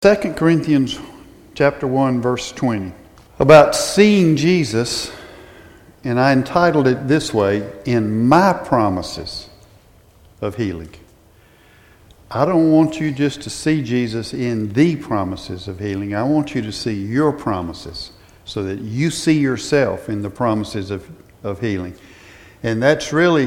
2 Corinthians chapter 1, verse 20, about seeing Jesus, and I entitled it this way, in my promises of healing. I don't want you just to see Jesus in the promises of healing. I want you to see your promises so that you see yourself in the promises of healing. And that's really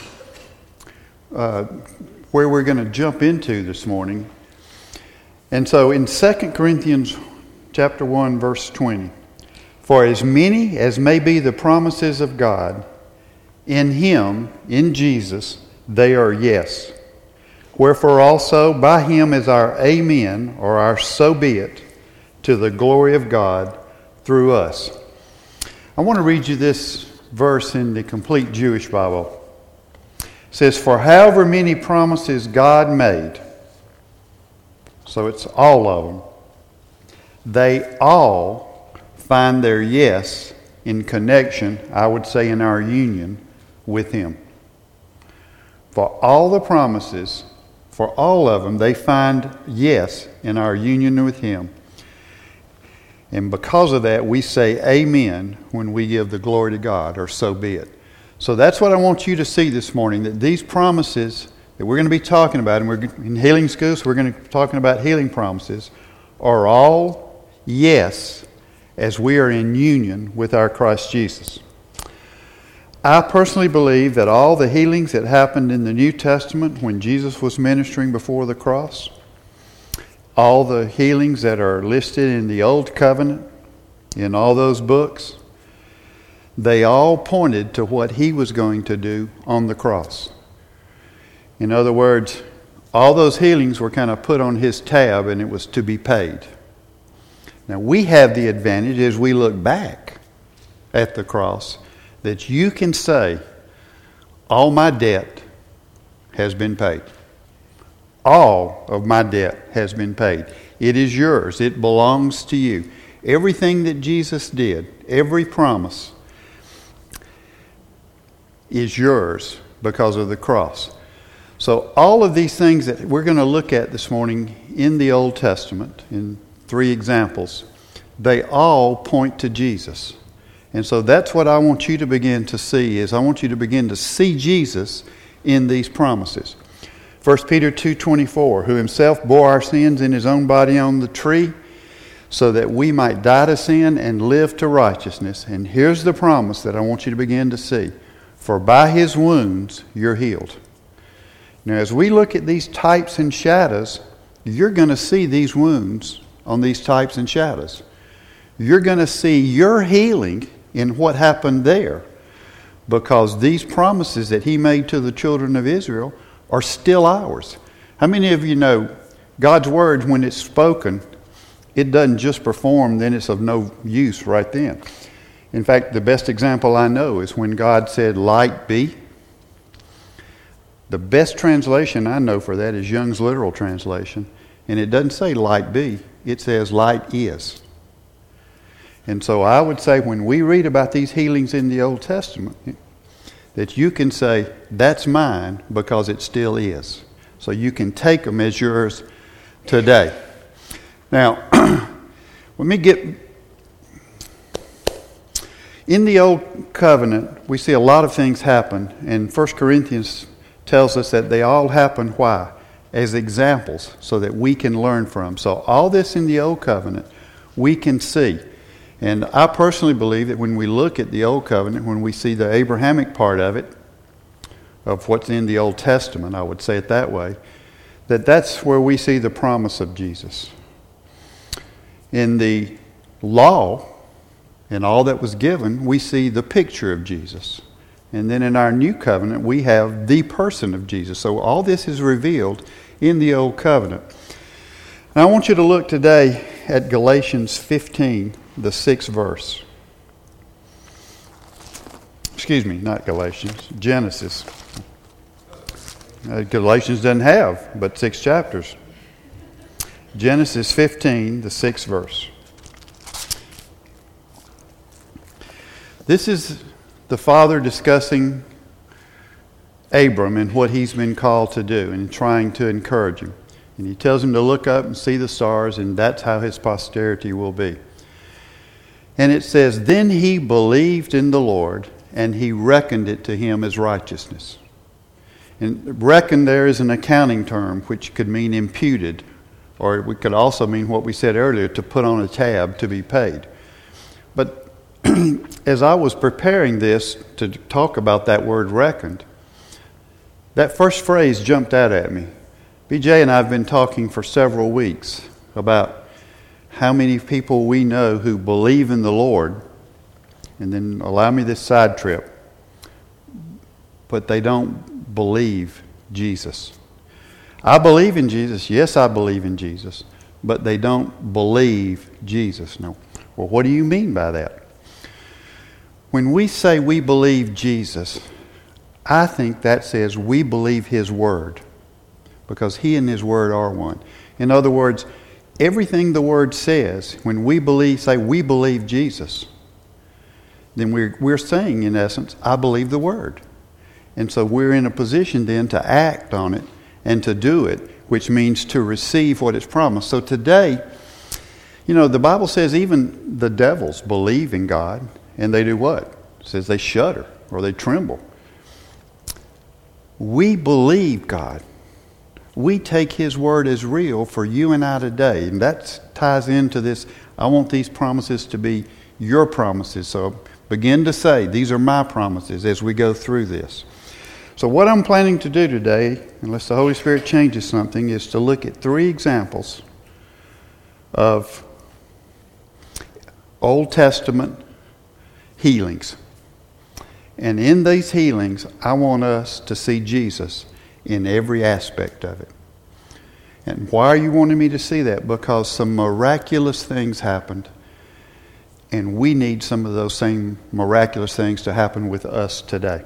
where we're going to jump into this morning. And so in 2 Corinthians chapter 1, verse 20, for as many as may be the promises of God, in Him, in Jesus, they are yes. Wherefore also by Him is our amen, or our so be it, to the glory of God through us. I want to read you this verse in the Complete Jewish Bible. It says, for however many promises God made, so it's all of them, they all find their yes in connection, I would say in our union with Him. For all the promises, for all of them, they find yes in our union with Him. And because of that, we say amen when we give the glory to God, or so be it. So that's what I want you to see this morning, that these promises that we're going to be talking about, and we're in healing school, so we're going to be talking about healing promises, are all yes as we are in union with our Christ Jesus. I personally believe that all the healings that happened in the New Testament when Jesus was ministering before the cross, all the healings that are listed in the Old Covenant, in all those books, they all pointed to what He was going to do on the cross. In other words, all those healings were kind of put on His tab, and it was to be paid. Now we have the advantage as we look back at the cross that you can say, all my debt has been paid. All of my debt has been paid. It is yours. It belongs to you. Everything that Jesus did, every promise, is yours because of the cross. So all of these things that we're going to look at this morning in the Old Testament, in 3 examples, they all point to Jesus. And so that's what I want you to begin to see, is I want you to begin to see Jesus in these promises. 1 Peter 2:24, who Himself bore our sins in His own body on the tree, so that we might die to sin and live to righteousness. And here's the promise that I want you to begin to see. For by His wounds you're healed. Now, as we look at these types and shadows, you're going to see these wounds on these types and shadows. You're going to see your healing in what happened there, because these promises that He made to the children of Israel are still ours. How many of you know God's Word, when it's spoken, it doesn't just perform, then it's of no use right then. In fact, the best example I know is when God said, light be. The best translation I know for that is Young's Literal Translation. And it doesn't say light be. It says light is. And so I would say when we read about these healings in the Old Testament, that you can say, that's mine because it still is. So you can take them as yours today. Now, let me get... In the Old Covenant, we see a lot of things happen. And 1 Corinthians tells us that they all happen, why? As examples, so that we can learn from. So all this in the Old Covenant, we can see. And I personally believe that when we look at the Old Covenant, when we see the Abrahamic part of it, of what's in the Old Testament, I would say it that way, that's where we see the promise of Jesus. In the law and all that was given, we see the picture of Jesus. And then in our new covenant, we have the person of Jesus. So all this is revealed in the Old Covenant. And I want you to look today at Galatians 15, the 6th verse. Excuse me, not Galatians, Genesis. Galatians doesn't have but 6 chapters. Genesis 15, the 6th verse. This is the Father discussing Abram and what he's been called to do and trying to encourage him. And he tells him to look up and see the stars, and that's how his posterity will be. And it says, then he believed in the Lord, and he reckoned it to him as righteousness. And reckon there is an accounting term which could mean imputed, or it could also mean what we said earlier, to put on a tab, to be paid. But as I was preparing this to talk about that word reckoned, that first phrase jumped out at me. BJ and I have been talking for several weeks about how many people we know who believe in the Lord, and then allow me this side trip, but they don't believe Jesus. I believe in Jesus. Yes, I believe in Jesus, but they don't believe Jesus. No. Well, what do you mean by that? When we say we believe Jesus, I think that says we believe His Word, because He and His Word are one. In other words, everything the Word says, when we say we believe Jesus, then we're saying, in essence, I believe the Word. And so we're in a position then to act on it and to do it, which means to receive what is promised. So today, the Bible says even the devils believe in God, and they do what? It says they shudder or they tremble. We believe God. We take His Word as real for you and I today. And that ties into this, I want these promises to be your promises. So begin to say, these are my promises as we go through this. So what I'm planning to do today, unless the Holy Spirit changes something, is to look at 3 examples of Old Testament healings. And in these healings, I want us to see Jesus in every aspect of it. And why are you wanting me to see that? Because some miraculous things happened, and we need some of those same miraculous things to happen with us today.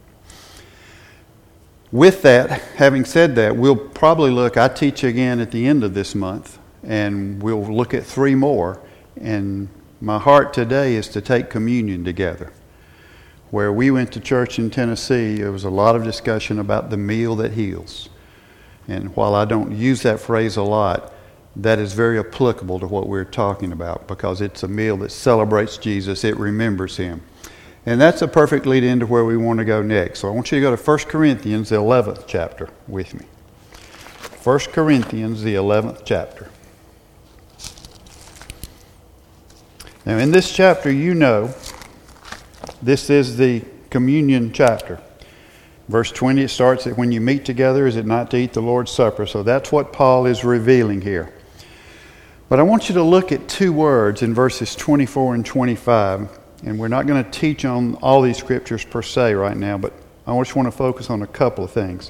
With that, having said that, we'll probably I teach again at the end of this month, and we'll look at 3 more. And my heart today is to take communion together. Where we went to church in Tennessee, there was a lot of discussion about the meal that heals. And while I don't use that phrase a lot, that is very applicable to what we're talking about, because it's a meal that celebrates Jesus, it remembers Him. And that's a perfect lead into where we want to go next. So I want you to go to 1 Corinthians, the 11th chapter with me. 1 Corinthians, the 11th chapter. Now in this chapter, this is the communion chapter. Verse 20, it starts that when you meet together, is it not to eat the Lord's Supper? So that's what Paul is revealing here. But I want you to look at 2 words in verses 24 and 25. And we're not going to teach on all these scriptures per se right now, but I just want to focus on a couple of things.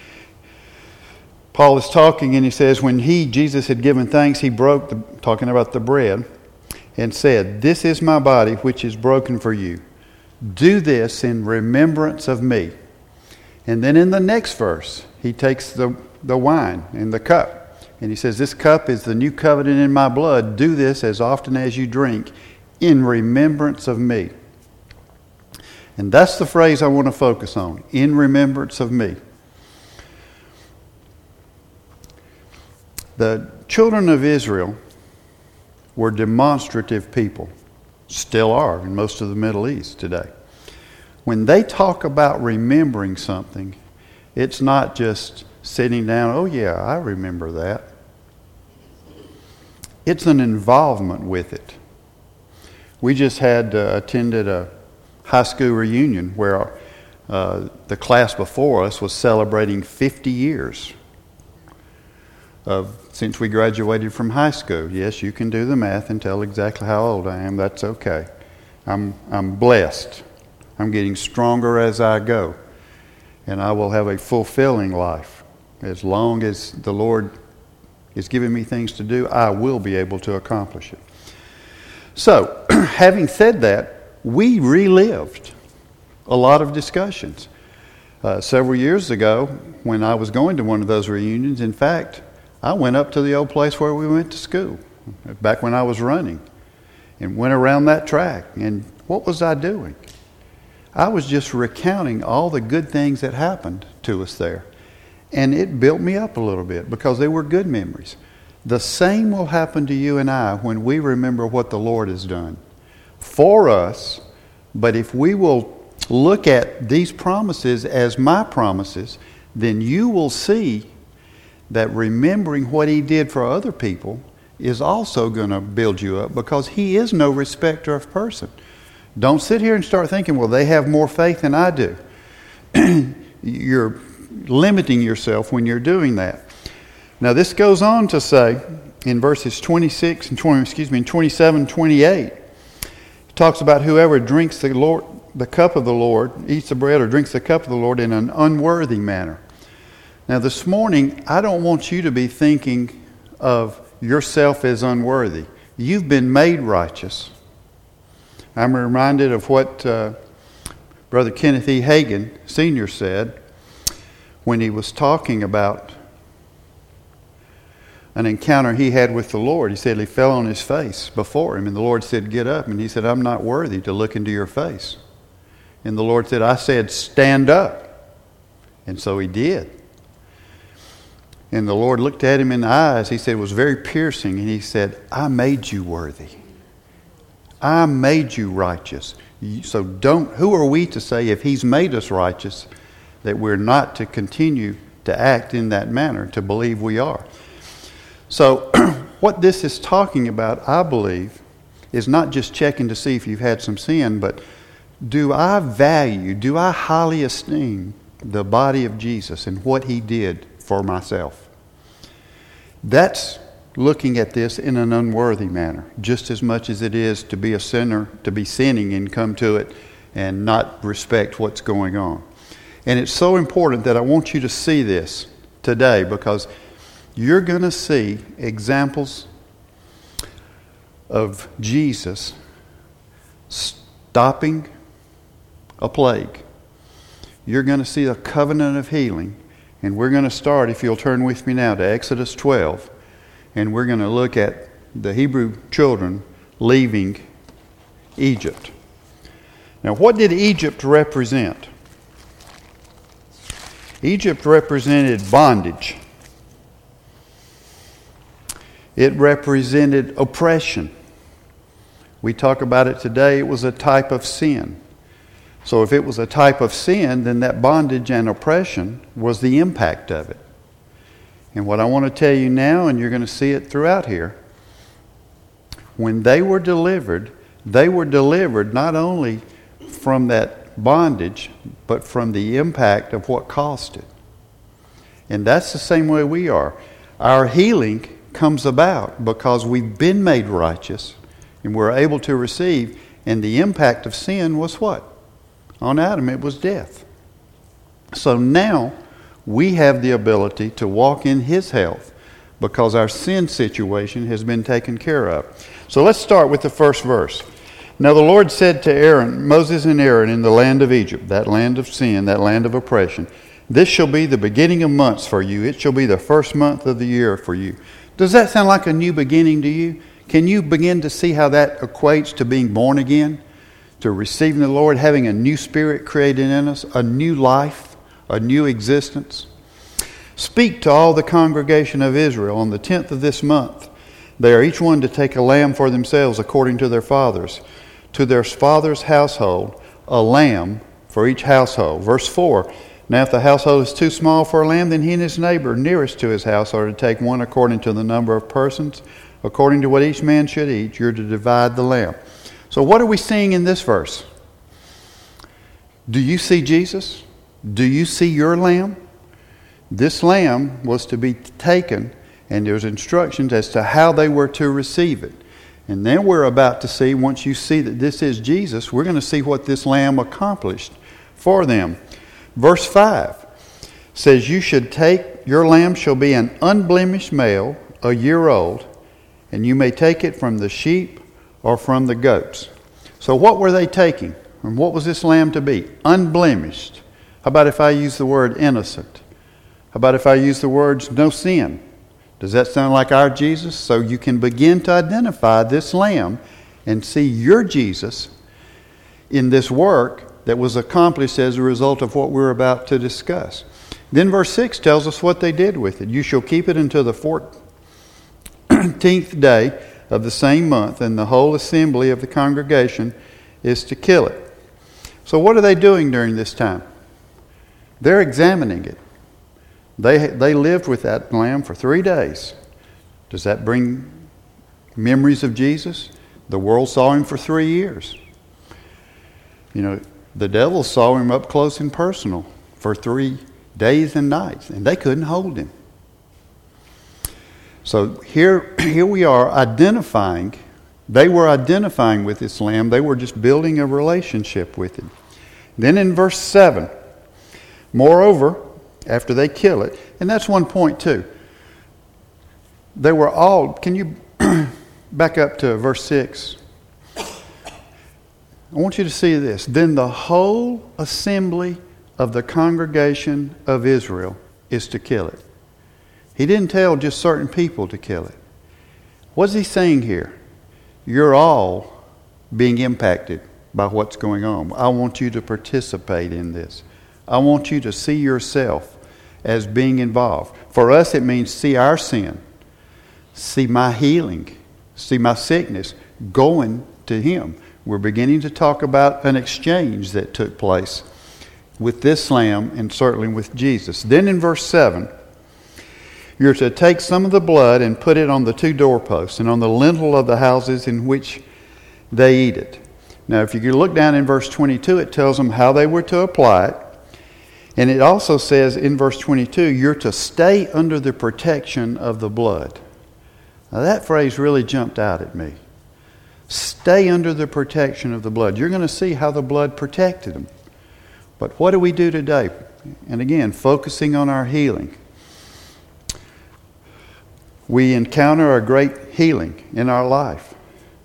Paul is talking, and he says, when Jesus had given thanks, he broke, talking about the bread, and said, this is my body, which is broken for you. Do this in remembrance of me. And then in the next verse, he takes the wine and the cup, and he says, this cup is the new covenant in my blood. Do this as often as you drink in remembrance of me. And that's the phrase I want to focus on, in remembrance of me. The children of Israel were demonstrative people, still are in most of the Middle East today. When they talk about remembering something, it's not just sitting down, oh yeah, I remember that. It's an involvement with it. We just attended a high school reunion where the class before us was celebrating 50 years since we graduated from high school. Yes, you can do the math and tell exactly how old I am. That's okay. I'm blessed. I'm getting stronger as I go. And I will have a fulfilling life. As long as the Lord is giving me things to do, I will be able to accomplish it. So, having said that, we relived a lot of discussions. Several years ago, when I was going to one of those reunions, in fact, I went up to the old place where we went to school, back when I was running, and went around that track. And what was I doing? I was just recounting all the good things that happened to us there. And it built me up a little bit because they were good memories. The same will happen to you and I when we remember what the Lord has done for us. But if we will look at these promises as my promises, then you will see that remembering what He did for other people is also going to build you up, because He is no respecter of person. Don't sit here and start thinking, well, they have more faith than I do. You're limiting yourself when you're doing that. Now this goes on to say in verses 26 and 27, 28, it talks about whoever drinks the cup of the Lord, eats the bread or drinks the cup of the Lord in an unworthy manner. Now this morning, I don't want you to be thinking of yourself as unworthy. You've been made righteous. I'm reminded of what Brother Kenneth E. Hagin Sr. said when he was talking about an encounter he had with the Lord. He said he fell on his face before Him, and the Lord said, "Get up." And he said, "I'm not worthy to look into your face." And the Lord said, "I said, stand up." And so he did. And the Lord looked at him in the eyes. He said, it was very piercing. And He said, "I made you worthy. I made you righteous." So who are we to say, if He's made us righteous, that we're not to continue to act in that manner, to believe we are? So what this is talking about, I believe, is not just checking to see if you've had some sin, but do I highly esteem the body of Jesus and what He did for myself? That's looking at this in an unworthy manner, just as much as it is to be a sinner, to be sinning and come to it and not respect what's going on. And it's so important that I want you to see this today, because you're going to see examples of Jesus stopping a plague. You're going to see a covenant of healing. And we're going to start, if you'll turn with me now, to Exodus 12. And we're going to look at the Hebrew children leaving Egypt. Now, what did Egypt represent? Egypt represented bondage. It represented oppression. We talk about it today, it was a type of sin. So if it was a type of sin, then that bondage and oppression was the impact of it. And what I want to tell you now, and you're going to see it throughout here, when they were delivered not only from that bondage, but from the impact of what caused it. And that's the same way we are. Our healing comes about because we've been made righteous and we're able to receive. And the impact of sin was what? On Adam, it was death. So now we have the ability to walk in His health because our sin situation has been taken care of. So let's start with the first verse. Now the Lord said to Moses and Aaron in the land of Egypt, that land of sin, that land of oppression, "This shall be the beginning of months for you. It shall be the first month of the year for you." Does that sound like a new beginning to you? Can you begin to see how that equates to being born again? To receiving the Lord, having a new spirit created in us, a new life, a new existence. "Speak to all the congregation of Israel on the 10th of this month. They are each one to take a lamb for themselves according to their fathers. To their father's household, a lamb for each household." Verse 4, "Now if the household is too small for a lamb, then he and his neighbor nearest to his house are to take one according to the number of persons. According to what each man should eat, you're to divide the lamb." So what are we seeing in this verse? Do you see Jesus? Do you see your lamb? This lamb was to be taken, and there's instructions as to how they were to receive it. And then we're about to see, once you see that this is Jesus, we're going to see what this lamb accomplished for them. Verse 5 says, "Your lamb shall be an unblemished male, a year old, and you may take it from the sheep or from the goats." So what were they taking? And what was this lamb to be? Unblemished. How about if I use the word innocent? How about if I use the words no sin? Does that sound like our Jesus? So you can begin to identify this lamb and see your Jesus in this work that was accomplished as a result of what we're about to discuss. Then verse 6 tells us what they did with it. You shall keep it until the 14th day of the same month, and the whole assembly of the congregation is to kill it. So what are they doing during this time? They're examining it. They lived with that lamb for 3 days. Does that bring memories of Jesus? The world saw him for 3 years. The devil saw him up close and personal for 3 days and nights, and they couldn't hold him. So here we are identifying. They were identifying with this lamb. They were just building a relationship with it. Then in verse 7, moreover, after they kill it, and that's one point too. They were all, can you back up to verse 6? I want you to see this. Then the whole assembly of the congregation of Israel is to kill it. He didn't tell just certain people to kill it. What's he saying here? You're all being impacted by what's going on. I want you to participate in this. I want you to see yourself as being involved. For us, it means see our sin, see my healing, see my sickness going to him. We're beginning to talk about an exchange that took place with this lamb and certainly with Jesus. Then in verse 7, you're to take some of the blood and put it on the 2 doorposts and on the lintel of the houses in which they eat it. Now, if you look down in verse 22, it tells them how they were to apply it. And it also says in verse 22, you're to stay under the protection of the blood. Now, that phrase really jumped out at me. Stay under the protection of the blood. You're going to see how the blood protected them. But what do we do today? And again, focusing on our healing. We encounter a great healing in our life.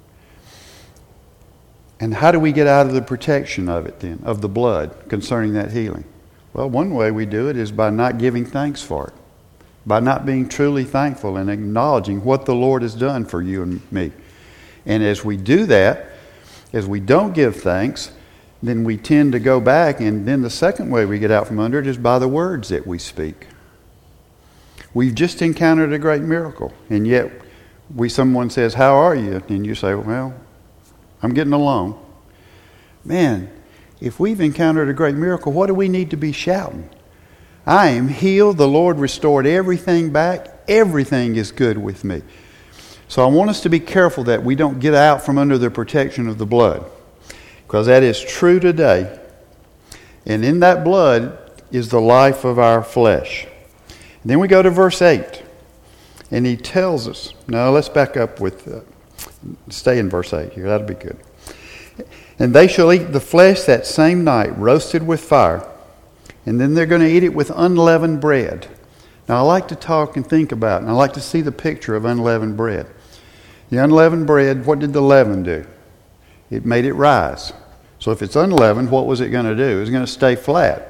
And how do we get out of the protection of it then, of the blood concerning that healing? Well, one way we do it is by not giving thanks for it, by not being truly thankful and acknowledging what the Lord has done for you and me. And as we do that, as we don't give thanks, then we tend to go back, and then the second way we get out from under it is by the words that we speak. We've just encountered a great miracle, and yet someone says, how are you? And you say, well, I'm getting along. Man, if we've encountered a great miracle, what do we need to be shouting? I am healed. The Lord restored everything back. Everything is good with me. So I want us to be careful that we don't get out from under the protection of the blood, because that is true today. And in that blood is the life of our flesh. And then we go to verse 8. And he tells us, now let's back up stay in verse 8 here. That'll be good. And they shall eat the flesh that same night, roasted with fire. And then they're going to eat it with unleavened bread. Now I like to talk and think about it, and I like to see the picture of unleavened bread. The unleavened bread, what did the leaven do? It made it rise. So if it's unleavened, what was it going to do? It was going to stay flat.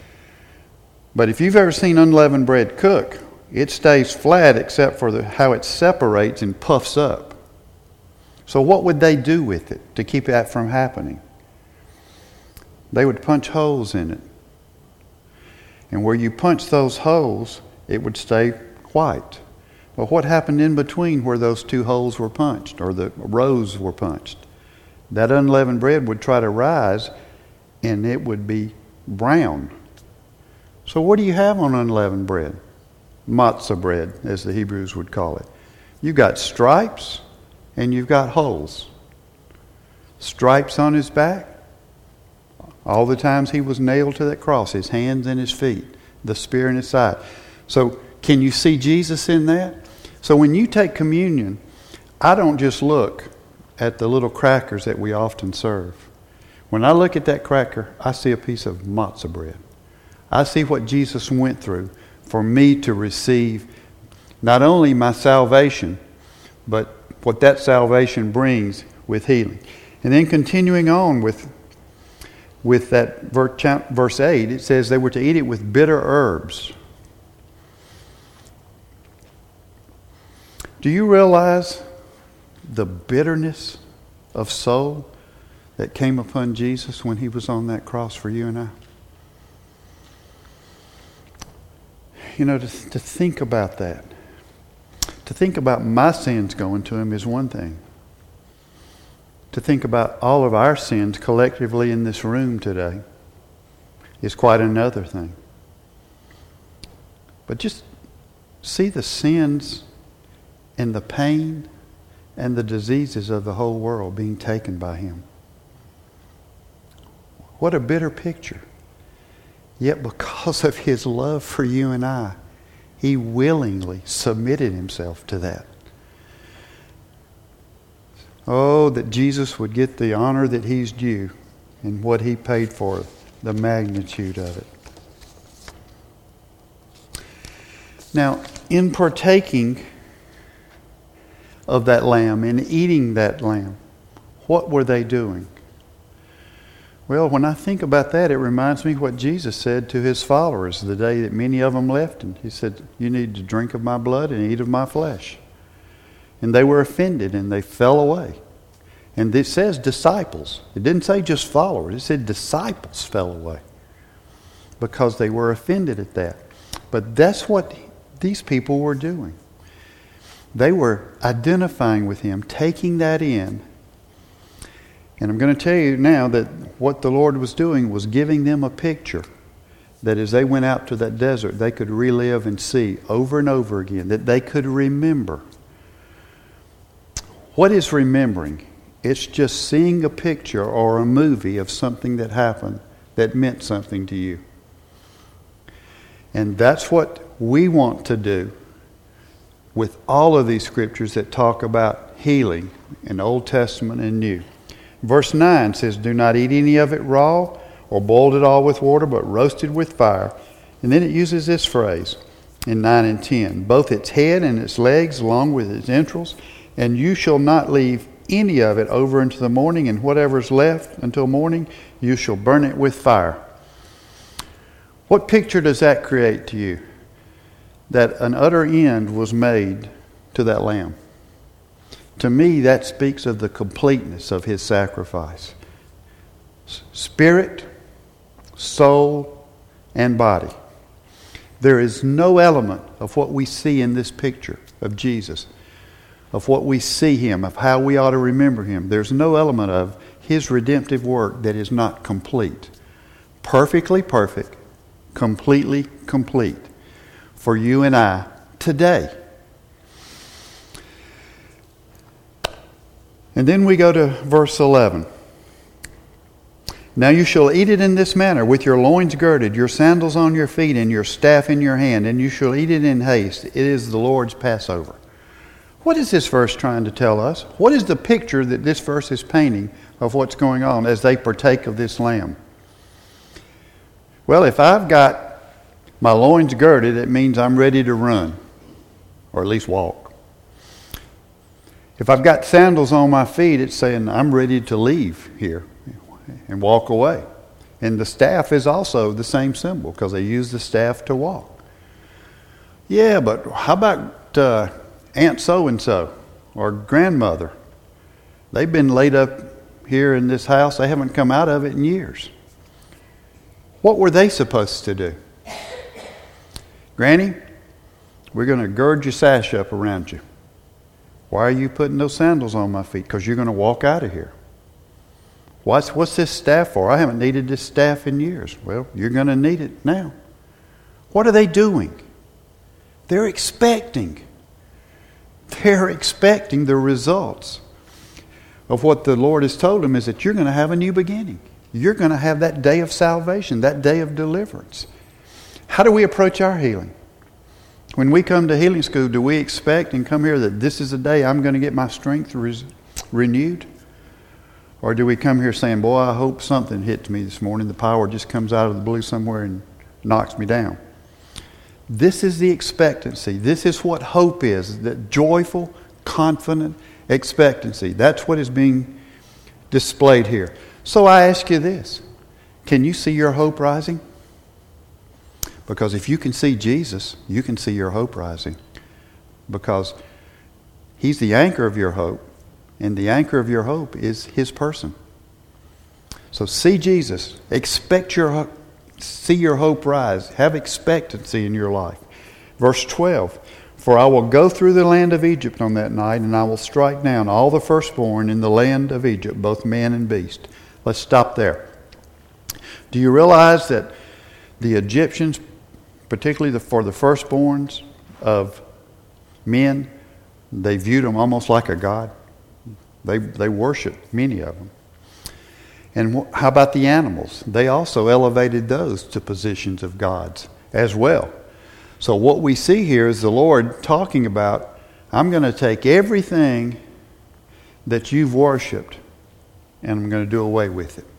But if you've ever seen unleavened bread cook, it stays flat except for how it separates and puffs up. So what would they do with it to keep that from happening? They would punch holes in it. And where you punch those holes, it would stay white. Well, what happened in between where those 2 holes were punched, or the rows were punched? That unleavened bread would try to rise, and it would be brown. So what do you have on unleavened bread? Matzah bread, as the Hebrews would call it. You've got stripes and you've got holes. Stripes on his back. All the times he was nailed to that cross, his hands and his feet, the spear in his side. So can you see Jesus in that? So when you take communion, I don't just look at the little crackers that we often serve. When I look at that cracker, I see a piece of matzah bread. I see what Jesus went through for me to receive not only my salvation, but what that salvation brings with healing. And then continuing on with that verse 8, it says they were to eat it with bitter herbs. Do you realize the bitterness of soul that came upon Jesus when he was on that cross for you and I? to think about that. To think about my sins going to him is one thing. To think about all of our sins collectively in this room today is quite another thing. But just see the sins and the pain and the diseases of the whole world being taken by him. What a bitter picture. Yet because of his love for you and I, he willingly submitted himself to that. Oh, that Jesus would get the honor that he's due and what he paid for, the magnitude of it. Now, in partaking of that lamb, in eating that lamb, what were they doing? Well, when I think about that, it reminds me what Jesus said to his followers the day that many of them left him. He said, "You need to drink of my blood and eat of my flesh." And they were offended and they fell away. And it says disciples. It didn't say just followers. It said disciples fell away because they were offended at that. But that's what these people were doing. They were identifying with him, taking that in. And I'm going to tell you now that what the Lord was doing was giving them a picture that as they went out to that desert, they could relive and see over and over again, that they could remember. What is remembering? It's just seeing a picture or a movie of something that happened that meant something to you. And that's what we want to do with all of these scriptures that talk about healing in Old Testament and New. Verse 9 says, "Do not eat any of it raw or boiled at all with water, but roasted with fire." And then it uses this phrase in 9 and 10, "Both its head and its legs along with its entrails, and you shall not leave any of it over into the morning, and whatever is left until morning, you shall burn it with fire." What picture does that create to you? That an utter end was made to that lamb. To me, that speaks of the completeness of his sacrifice. Spirit, soul, and body. There is no element of what we see in this picture of Jesus, of what we see him, of how we ought to remember him. There's no element of his redemptive work that is not complete. Perfectly perfect, completely complete for you and I today. And then we go to verse 11. "Now you shall eat it in this manner, with your loins girded, your sandals on your feet, and your staff in your hand, and you shall eat it in haste. It is the Lord's Passover." What is this verse trying to tell us? What is the picture that this verse is painting of what's going on as they partake of this lamb? Well, if I've got my loins girded, it means I'm ready to run, or at least walk. If I've got sandals on my feet, it's saying I'm ready to leave here and walk away. And the staff is also the same symbol because they use the staff to walk. Yeah, but how about Aunt so-and-so or grandmother? They've been laid up here in this house. They haven't come out of it in years. What were they supposed to do? "Granny, we're going to gird your sash up around you." "Why are you putting those sandals on my feet?" "Because you're going to walk out of here." What's this staff for? "I haven't needed this staff in years." "Well, you're going to need it now." What are they doing? They're expecting. They're expecting the results of what the Lord has told them, is that you're going to have a new beginning. You're going to have that day of salvation, that day of deliverance. How do we approach our healing? When we come to healing school, do we expect and come here that this is the day I'm going to get my strength renewed? Or do we come here saying, "Boy, I hope something hits me this morning. The power just comes out of the blue somewhere and knocks me down"? This is the expectancy. This is what hope is, that joyful, confident expectancy. That's what is being displayed here. So I ask you this. Can you see your hope rising? Because if you can see Jesus, you can see your hope rising. Because he's the anchor of your hope, and the anchor of your hope is his person. So see Jesus. See your hope rise. Have expectancy in your life. Verse 12, for I will go through the land of Egypt on that night, and I will strike down all the firstborn in the land of Egypt, both man and beast. Let's stop there. Do you realize that the Egyptians, particularly for the firstborns of men, they viewed them almost like a god? They worshiped many of them. And how about the animals? They also elevated those to positions of gods as well. So what we see here is the Lord talking about, I'm going to take everything that you've worshipped and I'm going to do away with it.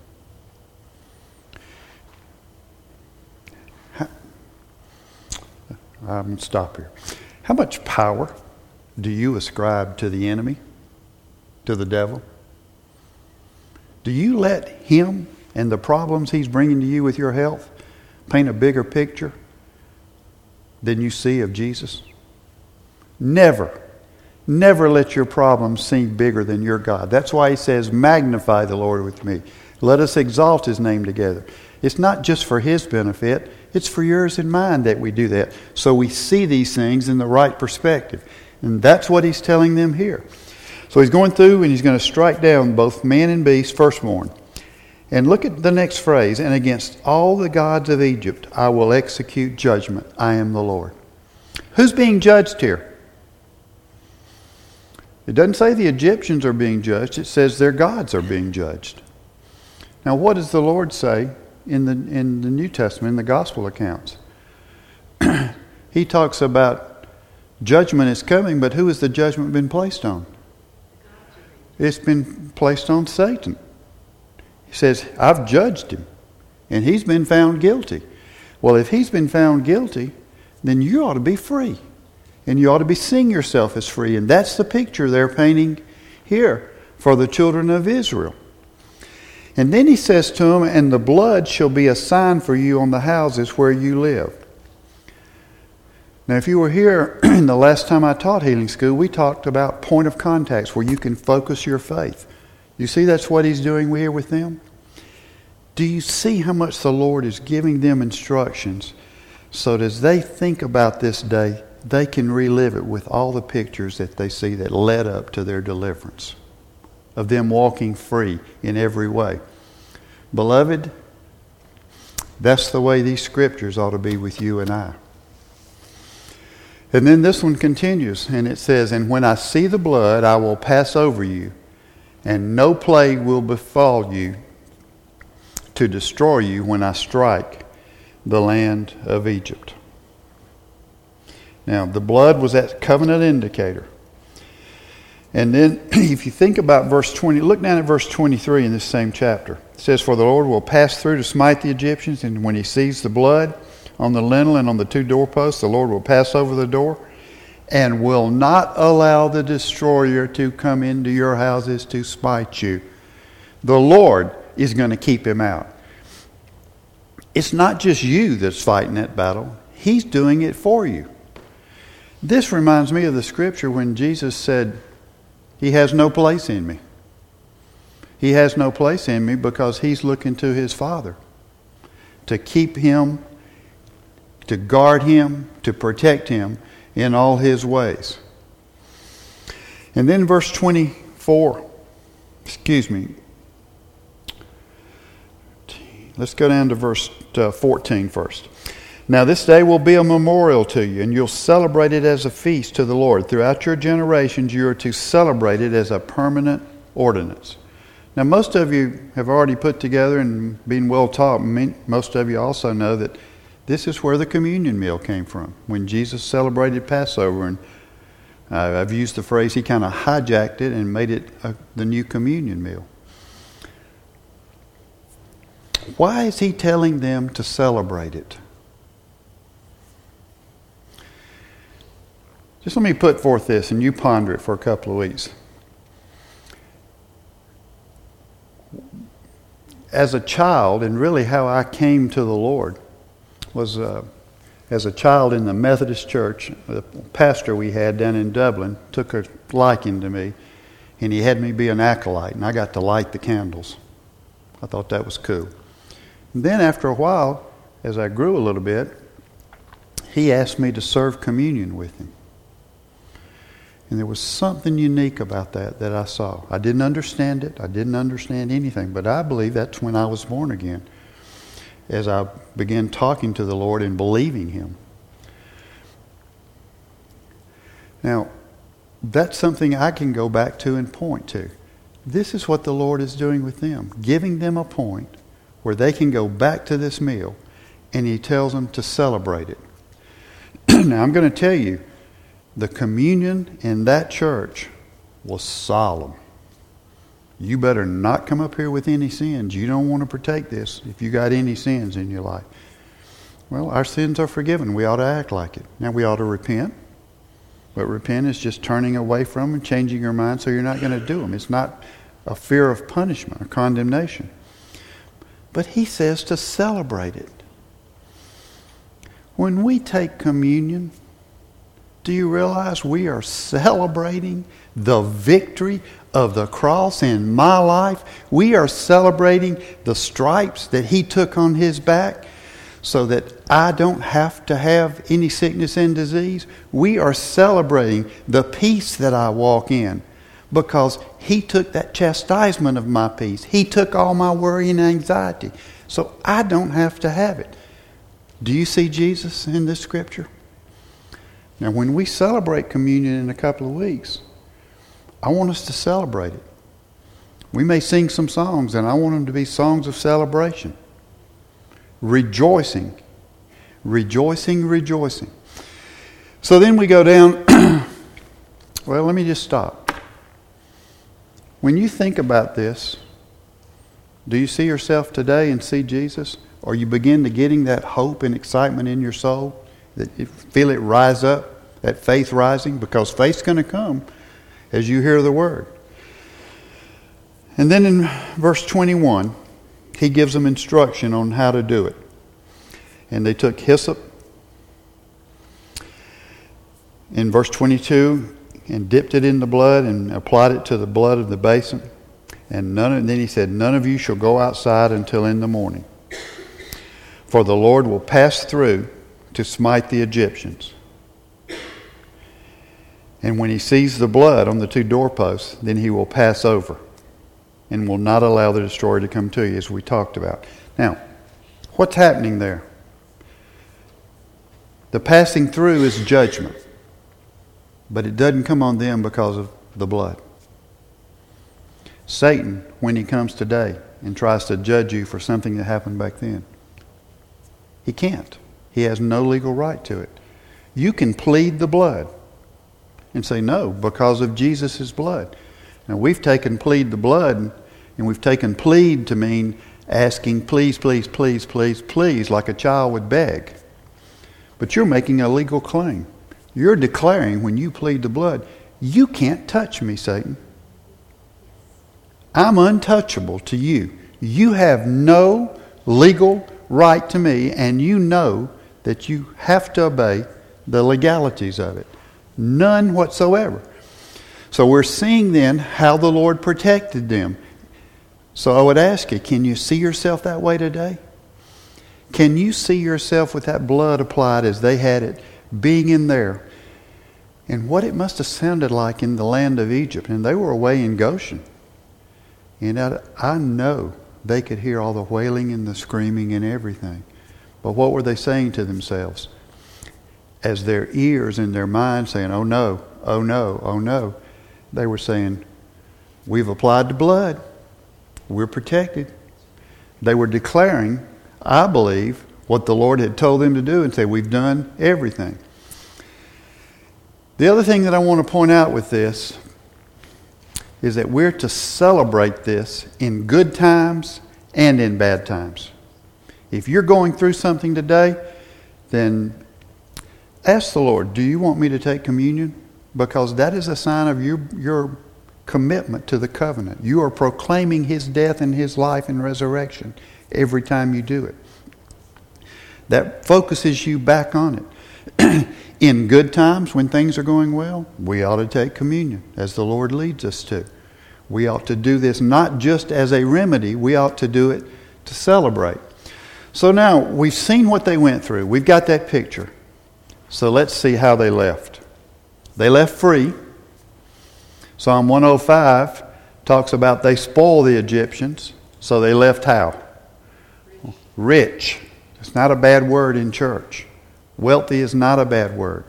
I'm going to stop here. How much power do you ascribe to the enemy, to the devil? Do you let him and the problems he's bringing to you with your health paint a bigger picture than you see of Jesus? Never let your problems seem bigger than your God. That's why he says, magnify the Lord with me. Let us exalt his name together. It's not just for his benefit, it's for yours and mine that we do that. So we see these things in the right perspective. And that's what he's telling them here. So he's going through and he's going to strike down both man and beast, firstborn. And look at the next phrase, and against all the gods of Egypt I will execute judgment. I am the Lord. Who's being judged here? It doesn't say the Egyptians are being judged. It says their gods are being judged. Now what does the Lord say in the New Testament, in the gospel accounts? He talks about judgment is coming, but who has the judgment been placed on? It's been placed on Satan. He says, I've judged him, and he's been found guilty. Well, if he's been found guilty, then you ought to be free. And you ought to be seeing yourself as free. And that's the picture they're painting here for the children of Israel. And then he says to them, and the blood shall be a sign for you on the houses where you live. Now, if you were here the last time I taught healing school, we talked about point of contacts where you can focus your faith. You see that's what he's doing here with them? Do you see how much the Lord is giving them instructions so that as they think about this day, they can relive it with all the pictures that they see that led up to their deliverance, of them walking free in every way. Beloved, that's the way these scriptures ought to be with you and I. And then this one continues, and it says, and when I see the blood, I will pass over you, and no plague will befall you to destroy you when I strike the land of Egypt. Now, the blood was that covenant indicator. And then, if you think about verse 20, look down at verse 23 in this same chapter. It says, for the Lord will pass through to smite the Egyptians, and when he sees the blood on the lintel and on the two doorposts, the Lord will pass over the door and will not allow the destroyer to come into your houses to smite you. The Lord is going to keep him out. It's not just you that's fighting that battle. He's doing it for you. This reminds me of the scripture when Jesus said, he has no place in me. He has no place in me because he's looking to his Father to keep him, to guard him, to protect him in all his ways. And then verse 24, let's go down to verse 14 first. Now this day will be a memorial to you, and you'll celebrate it as a feast to the Lord. Throughout your generations, you are to celebrate it as a permanent ordinance. Now most of you have already put together and been well taught. Most of you also know that this is where the communion meal came from. When Jesus celebrated Passover, and I've used the phrase, he kind of hijacked it and made it the new communion meal. Why is he telling them to celebrate it? Just let me put forth this, and you ponder it for a couple of weeks. As a child, and really how I came to the Lord, was as a child in the Methodist church. The pastor we had down in Dublin took a liking to me, and he had me be an acolyte, and I got to light the candles. I thought that was cool. And then after a while, as I grew a little bit, he asked me to serve communion with him. And there was something unique about that I saw. I didn't understand it. I didn't understand anything. But I believe that's when I was born again, as I began talking to the Lord and believing him. Now, that's something I can go back to and point to. This is what the Lord is doing with them, giving them a point where they can go back to this meal, and he tells them to celebrate it. Now, I'm going to tell you, the communion in that church was solemn. You better not come up here with any sins. You don't want to partake this if you got any sins in your life. Well, our sins are forgiven. We ought to act like it. Now, we ought to repent. But repent is just turning away from them, changing your mind so you're not going to do them. It's not a fear of punishment or condemnation. But he says to celebrate it. When we take communion, do you realize we are celebrating the victory of the cross in my life? We are celebrating the stripes that he took on his back so that I don't have to have any sickness and disease. We are celebrating the peace that I walk in because he took that chastisement of my peace. He took all my worry and anxiety. So I don't have to have it. Do you see Jesus in this scripture? Now, when we celebrate communion in a couple of weeks, I want us to celebrate it. We may sing some songs, and I want them to be songs of celebration. Rejoicing. Rejoicing, rejoicing. So then we go down. Well, let me just stop. When you think about this, do you see yourself today and see Jesus? Or you begin to getting that hope and excitement in your soul? That you feel it rise up, that faith rising? Because faith's going to come as you hear the word. And then in verse 21, he gives them instruction on how to do it. And they took hyssop in verse 22 and dipped it in the blood and applied it to the blood of the basin. And then he said, none of you shall go outside until in the morning. For the Lord will pass through to smite the Egyptians. And when he sees the blood on the two doorposts, then he will pass over and will not allow the destroyer to come to you, as we talked about. Now, what's happening there? The passing through is judgment, but it doesn't come on them because of the blood. Satan, when he comes today and tries to judge you for something that happened back then, he can't. He has no legal right to it. You can plead the blood and say no because of Jesus' blood. Now, we've taken plead the blood and we've taken plead to mean asking please, please, please, please, please, like a child would beg. But you're making a legal claim. You're declaring when you plead the blood, you can't touch me, Satan. I'm untouchable to you. You have no legal right to me, and you know that you have to obey the legalities of it. None whatsoever. So we're seeing then how the Lord protected them. So I would ask you, can you see yourself that way today? Can you see yourself with that blood applied as they had it, being in there? And what it must have sounded like in the land of Egypt. And they were away in Goshen. And I know they could hear all the wailing and the screaming and everything. But what were they saying to themselves? As their ears and their minds saying, oh no, oh no, oh no. They were saying, we've applied the blood. We're protected. They were declaring, I believe, what the Lord had told them to do and say, we've done everything. The other thing that I want to point out with this is that we're to celebrate this in good times and in bad times. If you're going through something today, then ask the Lord, do you want me to take communion? Because that is a sign of your commitment to the covenant. You are proclaiming His death and His life and resurrection every time you do it. That focuses you back on it. In good times, when things are going well, we ought to take communion as the Lord leads us to. We ought to do this not just as a remedy, we ought to do it to celebrate. So now, we've seen what they went through. We've got that picture. So let's see how they left. They left free. Psalm 105 talks about they spoiled the Egyptians. So they left how? Rich. It's not a bad word in church. Wealthy is not a bad word.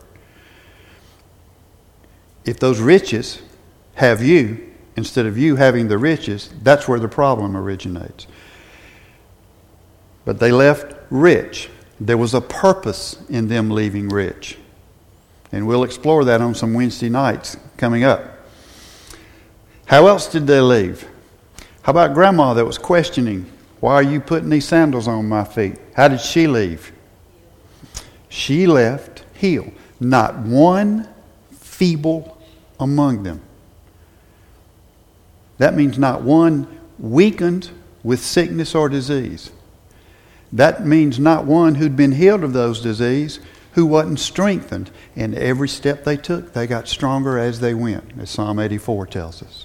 If those riches have you, instead of you having the riches, that's where the problem originates. But they left rich. There was a purpose in them leaving rich. And we'll explore that on some Wednesday nights coming up. How else did they leave? How about Grandma that was questioning, why are you putting these sandals on my feet? How did she leave? She left healed. Not one feeble among them. That means not one weakened with sickness or disease. That means not one who'd been healed of those diseases who wasn't strengthened. And every step they took, they got stronger as they went, as Psalm 84 tells us.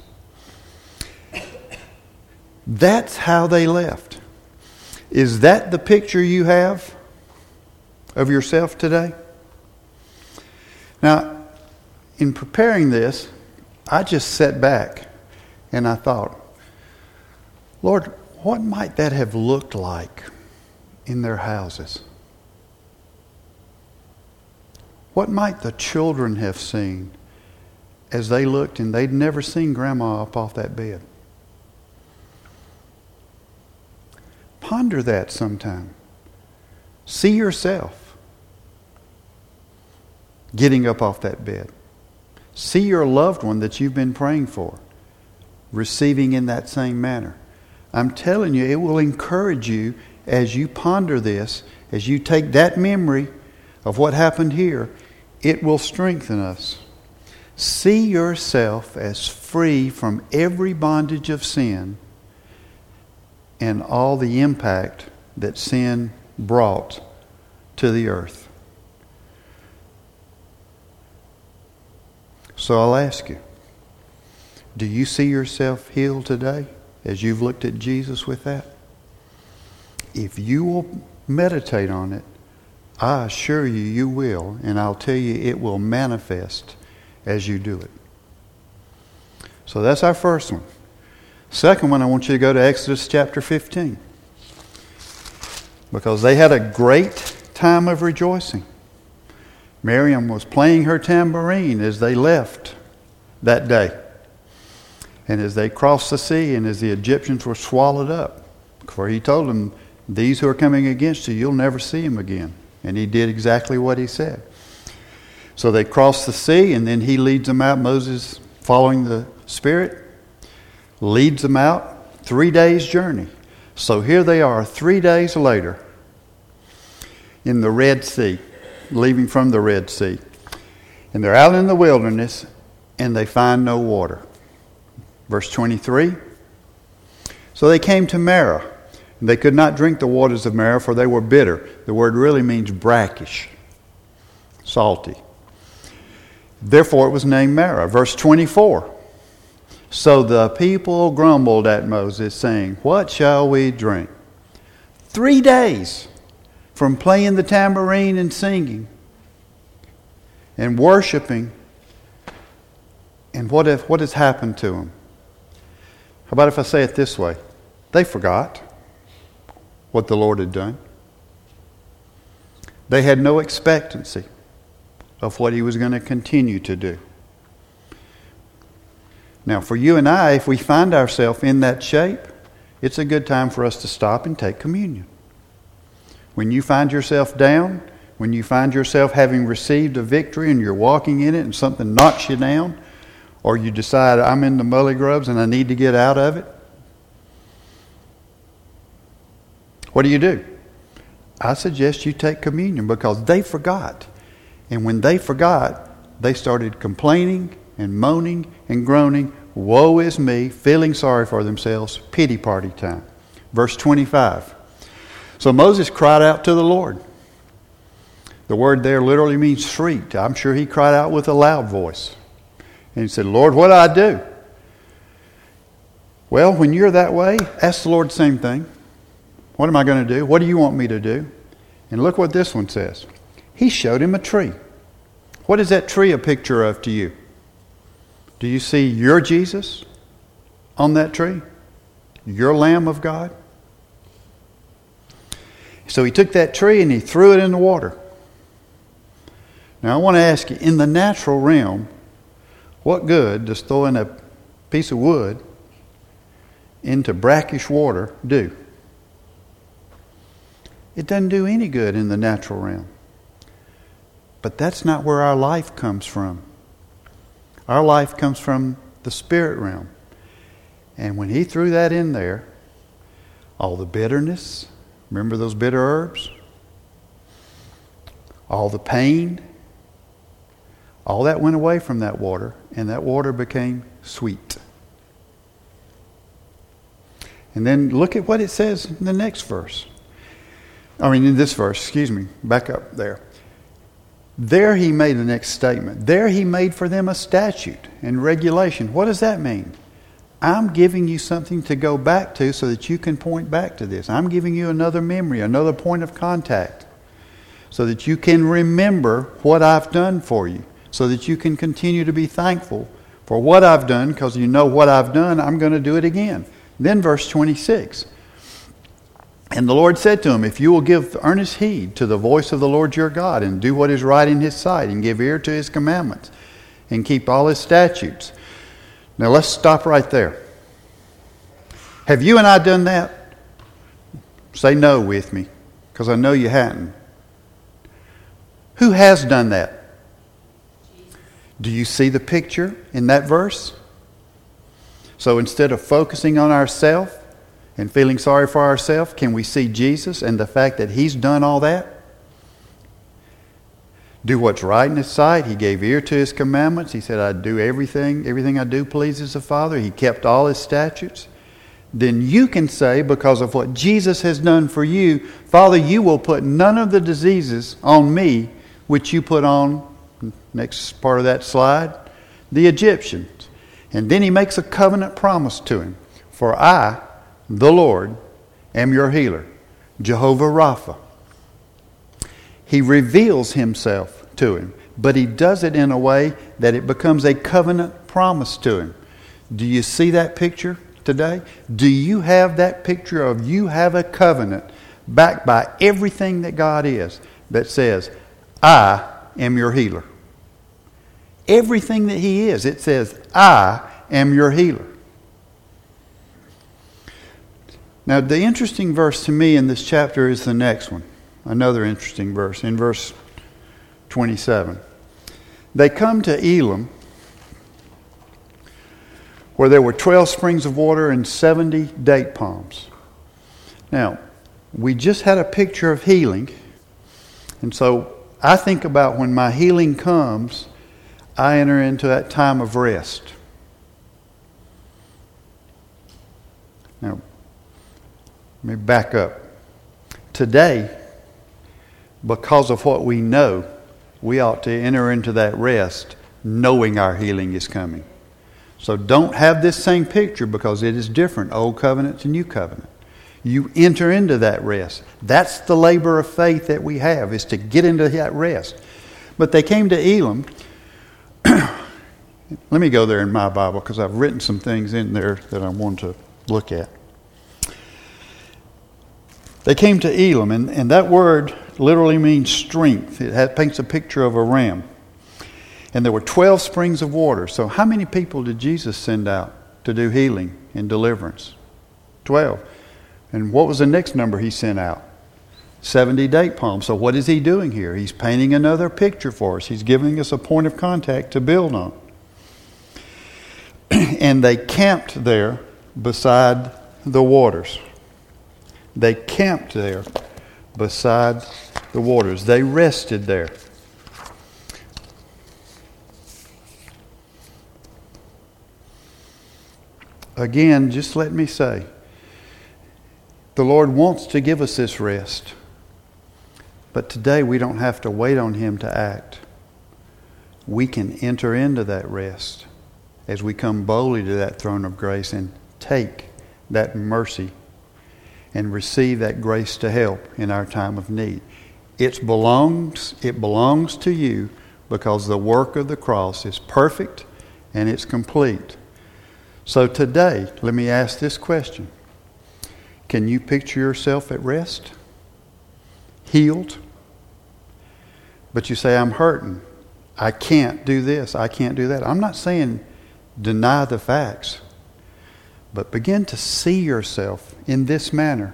That's how they left. Is that the picture you have of yourself today? Now, in preparing this, I just sat back and I thought, Lord, what might that have looked like in their houses? What might the children have seen as they looked and they'd never seen Grandma up off that bed? Ponder that sometime. See yourself getting up off that bed. See your loved one that you've been praying for receiving in that same manner. I'm telling you, it will encourage you as you ponder this, as you take that memory of what happened here, it will strengthen us. See yourself as free from every bondage of sin and all the impact that sin brought to the earth. So I'll ask you, do you see yourself healed today as you've looked at Jesus with that? If you will meditate on it, I assure you, you will, and I'll tell you it will manifest as you do it. So that's our first one. Second one, I want you to go to Exodus chapter 15. Because they had a great time of rejoicing. Miriam was playing her tambourine as they left that day. And as they crossed the sea and as the Egyptians were swallowed up. For he told them, these who are coming against you, you'll never see them again. And he did exactly what he said. So they crossed the sea and then he leads them out. Moses, following the Spirit, leads them out 3 days' journey. So here they are 3 days later in the Red Sea, leaving from the Red Sea. And they're out in the wilderness and they find no water. Verse 23. So they came to Marah. And they could not drink the waters of Marah, for they were bitter. The word really means brackish, salty. Therefore it was named Marah. Verse 24. So the people grumbled at Moses, saying, what shall we drink? 3 days from playing the tambourine and singing and worshiping. And what has happened to them? How about if I say it this way? They forgot what the Lord had done. They had no expectancy of what he was going to continue to do. Now, for you and I, if we find ourselves in that shape, it's a good time for us to stop and take communion. When you find yourself down, when you find yourself having received a victory and you're walking in it and something knocks you down, or you decide, I'm in the mully grubs and I need to get out of it, what do? I suggest you take communion because they forgot. And when they forgot, they started complaining and moaning and groaning, woe is me, feeling sorry for themselves, pity party time. Verse 25. So Moses cried out to the Lord. The word there literally means shrieked. I'm sure he cried out with a loud voice. And he said, Lord, what do I do? Well, when you're that way, ask the Lord the same thing. What am I going to do? What do you want me to do? And look what this one says. He showed him a tree. What is that tree a picture of to you? Do you see your Jesus on that tree? Your Lamb of God? So he took that tree and he threw it in the water. Now I want to ask you, in the natural realm, what good does throwing a piece of wood into brackish water do? It doesn't do any good in the natural realm. But that's not where our life comes from. Our life comes from the spirit realm. And when he threw that in there, all the bitterness, remember those bitter herbs? All the pain, all that went away from that water, and that water became sweet. And then look at what it says in the next verse. In this verse, back up there. There he made the next statement. There he made for them a statute and regulation. What does that mean? I'm giving you something to go back to so that you can point back to this. I'm giving you another memory, another point of contact, so that you can remember what I've done for you, so that you can continue to be thankful for what I've done, because you know what I've done, I'm going to do it again. Then verse 26. And the Lord said to him, if you will give earnest heed to the voice of the Lord your God, and do what is right in his sight, and give ear to his commandments, and keep all his statutes. Now let's stop right there. Have you and I done that? Say no with me, because I know you hadn't. Who has done that? Do you see the picture in that verse? So instead of focusing on ourselves and feeling sorry for ourselves, can we see Jesus and the fact that he's done all that? Do what's right in his sight. He gave ear to his commandments. He said, I do everything. Everything I do pleases the Father. He kept all his statutes. Then you can say, because of what Jesus has done for you, Father, you will put none of the diseases on me which you put on, next part of that slide, the Egyptians. And then he makes a covenant promise to him. For I, the Lord, am your healer, Jehovah Rapha. He reveals himself to him, but he does it in a way that it becomes a covenant promise to him. Do you see that picture today? Do you have that picture of you have a covenant backed by everything that God is that says, I am your healer? Everything that he is, it says, I am your healer. Now, the interesting verse to me in this chapter is the next one. Another interesting verse, in verse 27. They come to Elim, where there were 12 springs of water and 70 date palms. Now, we just had a picture of healing, and so I think about when my healing comes, I enter into that time of rest. Now, let me back up. Today, because of what we know, we ought to enter into that rest knowing our healing is coming. So don't have this same picture, because it is different, Old Covenant to New Covenant. You enter into that rest. That's the labor of faith that we have, is to get into that rest. But they came to Elim. Let me go there in my Bible, because I've written some things in there that I want to look at. They came to Elim, and that word literally means strength. It paints a picture of a ram. And there were 12 springs of water. So how many people did Jesus send out to do healing and deliverance? 12. And what was the next number he sent out? 70 date palms. So what is he doing here? He's painting another picture for us. He's giving us a point of contact to build on. And they camped there beside the waters. They camped there beside the waters. They rested there. Again, just let me say, the Lord wants to give us this rest. But today we don't have to wait on him to act. We can enter into that rest as we come boldly to that throne of grace and take that mercy and receive that grace to help in our time of need. It belongs to you because the work of the cross is perfect and it's complete. So today, let me ask this question. Can you picture yourself at rest? Healed? But you say, I'm hurting. I can't do this. I can't do that. I'm not saying deny the facts, but begin to see yourself in this manner.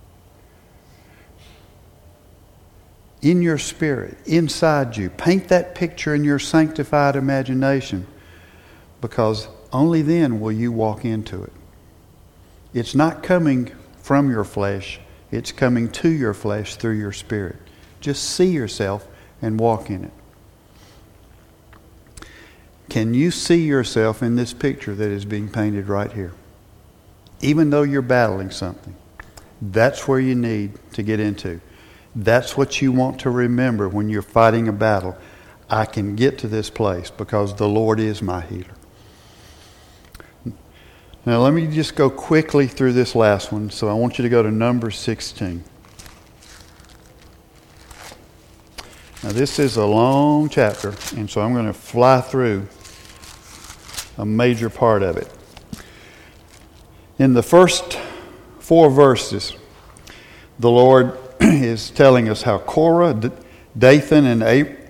In your spirit, inside you. Paint that picture in your sanctified imagination, because only then will you walk into it. It's not coming from your flesh. It's coming to your flesh through your spirit. Just see yourself and walk in it. Can you see yourself in this picture that is being painted right here? Even though you're battling something, that's where you need to get into. That's what you want to remember when you're fighting a battle. I can get to this place because the Lord is my healer. Now let me just go quickly through this last one. So I want you to go to Numbers 16. Now this is a long chapter, and so I'm going to fly through a major part of it. In the first 4 verses, the Lord is telling us how Korah, Dathan, and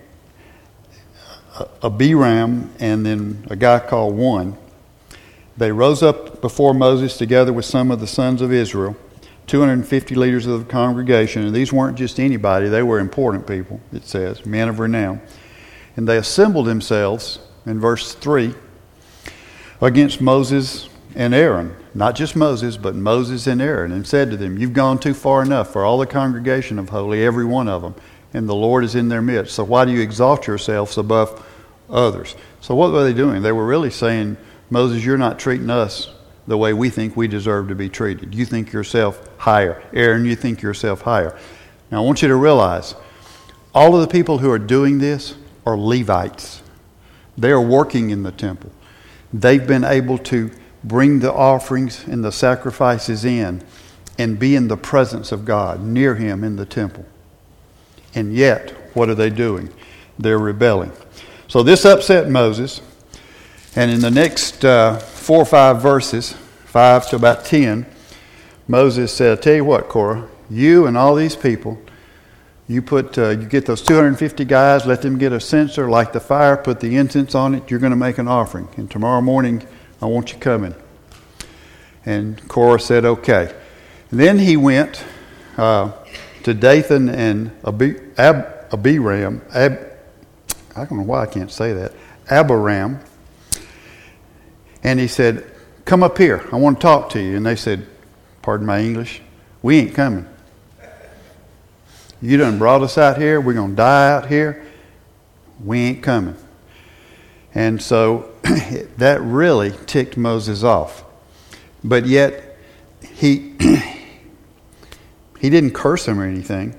Abiram, and then a guy called One, they rose up before Moses together with some of the sons of Israel, 250 leaders of the congregation. And these weren't just anybody, they were important people, it says, men of renown. And they assembled themselves, in verse 3, against Moses and Aaron. Not just Moses, but Moses and Aaron, and said to them, you've gone too far enough for all the congregation of holy, every one of them, and the Lord is in their midst. So why do you exalt yourselves above others? So what were they doing? They were really saying, Moses, you're not treating us the way we think we deserve to be treated. You think yourself higher. Aaron, you think yourself higher. Now I want you to realize, all of the people who are doing this are Levites. They are working in the temple. They've been able to bring the offerings and the sacrifices in and be in the presence of God, near Him in the temple. And yet, what are they doing? They're rebelling. So this upset Moses. And in the next 4 or 5 verses, 5 to about 10, Moses said, I tell you what, Korah, you and all these people, you get those 250 guys, let them get a censer, light the fire, put the incense on it, you're going to make an offering. And tomorrow morning, I want you coming. And Korah said, okay. And then he went to Dathan and Abiram. I don't know why I can't say that. Abiram. And he said, come up here. I want to talk to you. And they said, pardon my English, we ain't coming. You done brought us out here. We're going to die out here. We ain't coming. And so that really ticked Moses off. But yet he didn't curse him or anything.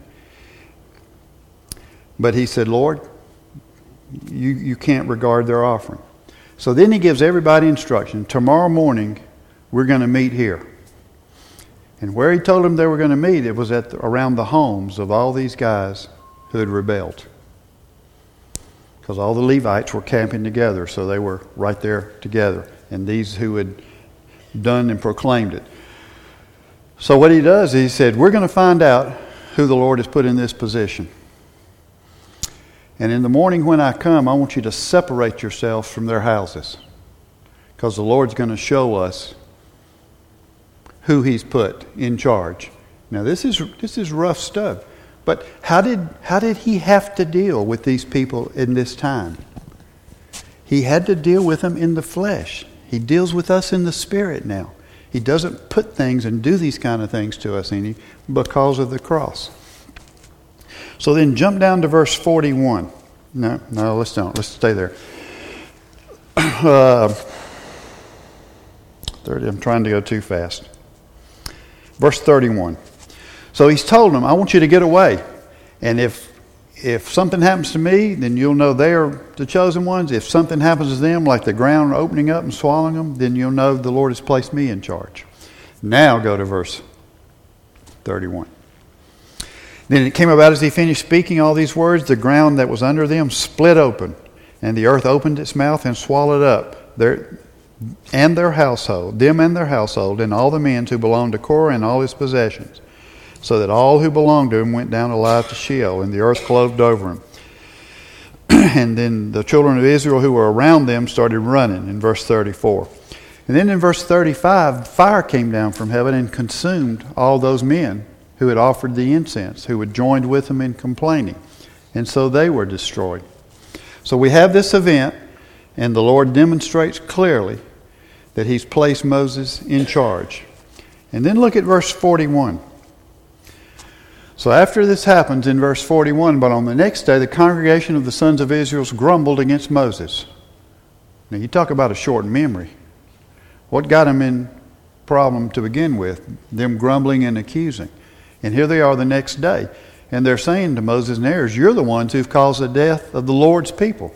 But he said, Lord, you can't regard their offering. So then he gives everybody instruction. Tomorrow morning, we're going to meet here. And where he told them they were going to meet, it was around the homes of all these guys who had rebelled. Because all the Levites were camping together, so they were right there together. And these who had done and proclaimed it. So what he does, he said, we're going to find out who the Lord has put in this position. And in the morning when I come, I want you to separate yourselves from their houses. Because the Lord's going to show us who He's put in charge. Now this is rough stuff. But how did He have to deal with these people in this time? He had to deal with them in the flesh. He deals with us in the spirit now. He doesn't put things and do these kind of things to us because of the cross. So then jump down to verse 41. No, let's don't. Let's stay there. 30. I'm trying to go too fast. Verse 31. So he's told them, I want you to get away. And if something happens to me, then you'll know they are the chosen ones. If something happens to them, like the ground opening up and swallowing them, then you'll know the Lord has placed me in charge. Now go to verse 31. Then it came about as he finished speaking all these words, the ground that was under them split open, and the earth opened its mouth and swallowed up them and their household, and all the men who belonged to Korah and all his possessions, so that all who belonged to him went down alive to Sheol, and the earth closed over him. And then the children of Israel who were around them started running in verse 34. And then in verse 35, fire came down from heaven and consumed all those men who had offered the incense, who had joined with them in complaining. And so they were destroyed. So we have this event, and the Lord demonstrates clearly that he's placed Moses in charge. And then look at verse 41. So after this happens in verse 41, but on the next day the congregation of the sons of Israel grumbled against Moses. Now you talk about a short memory. What got them in problem to begin with? Them grumbling and accusing. And here they are the next day. And they're saying to Moses and Aaron, you're the ones who've caused the death of the Lord's people.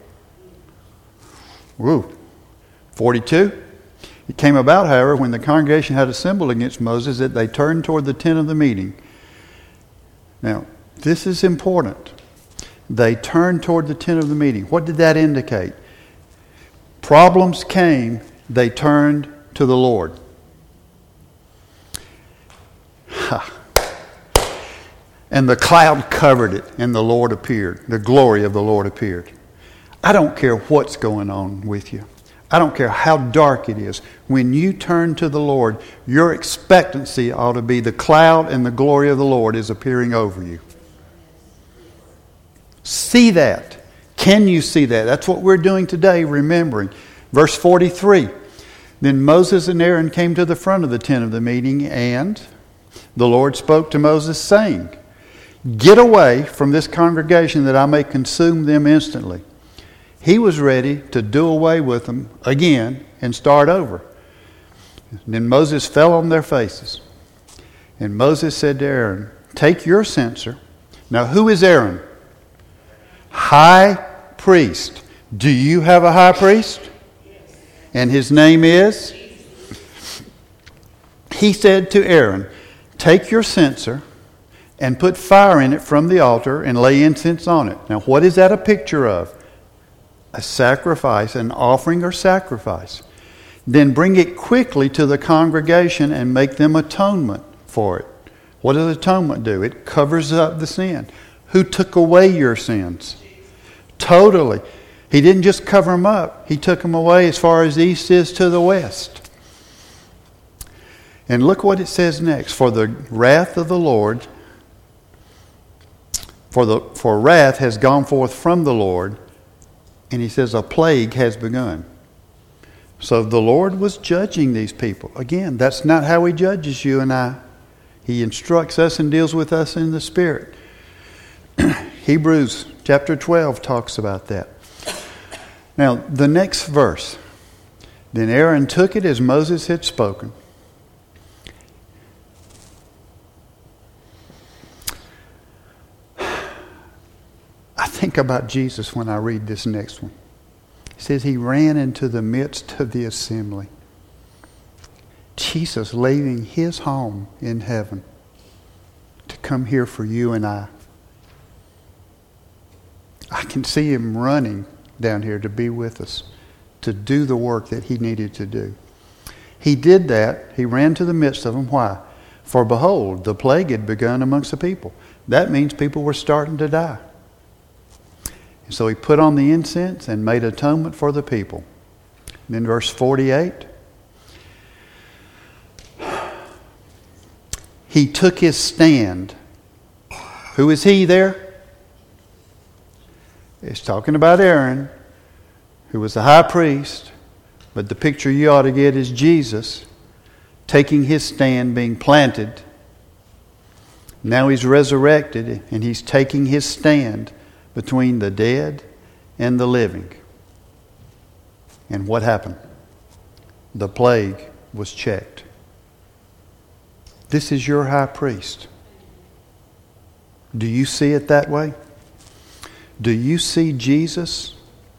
Woo. 42. It came about, however, when the congregation had assembled against Moses, that they turned toward the tent of the meeting. Now, this is important. They turned toward the tent of the meeting. What did that indicate? Problems came, they turned to the Lord. And the cloud covered it, and the Lord appeared. The glory of the Lord appeared. I don't care what's going on with you. I don't care how dark it is. When you turn to the Lord, your expectancy ought to be the cloud and the glory of the Lord is appearing over you. See that. Can you see that? That's what we're doing today, remembering. Verse 43. Then Moses and Aaron came to the front of the tent of the meeting, and the Lord spoke to Moses, saying, get away from this congregation that I may consume them instantly. He was ready to do away with them again and start over. And then Moses fell on their faces. And Moses said to Aaron, take your censer. Now who is Aaron? High priest. Do you have a high priest? And his name is? He said to Aaron, take your censer and put fire in it from the altar and lay incense on it. Now what is that a picture of? A sacrifice, an offering or sacrifice. Then bring it quickly to the congregation and make them atonement for it. What does atonement do? It covers up the sin. Who took away your sins? Totally. He didn't just cover them up. He took them away as far as the east is to the west. And look what it says next. For the wrath of the Lord, for wrath has gone forth from the Lord. And he says a plague has begun. So the Lord was judging these people. Again, that's not how he judges you and I. He instructs us and deals with us in the Spirit. Hebrews chapter 12 talks about that. Now, the next verse. Then Aaron took it as Moses had spoken. I think about Jesus when I read this next one. It says he ran into the midst of the assembly. Jesus leaving his home in heaven to come here for you and I. I can see him running down here to be with us, to do the work that he needed to do. He did that. He ran to the midst of them. Why? For behold, the plague had begun amongst the people. That means people were starting to die. So he put on the incense and made atonement for the people. And then verse 48. He took his stand. Who is he there? It's talking about Aaron, who was the high priest. But the picture you ought to get is Jesus taking his stand, being planted. Now he's resurrected and he's taking his stand between the dead and the living. And what happened? The plague was checked. This is your high priest. Do you see it that way? Do you see Jesus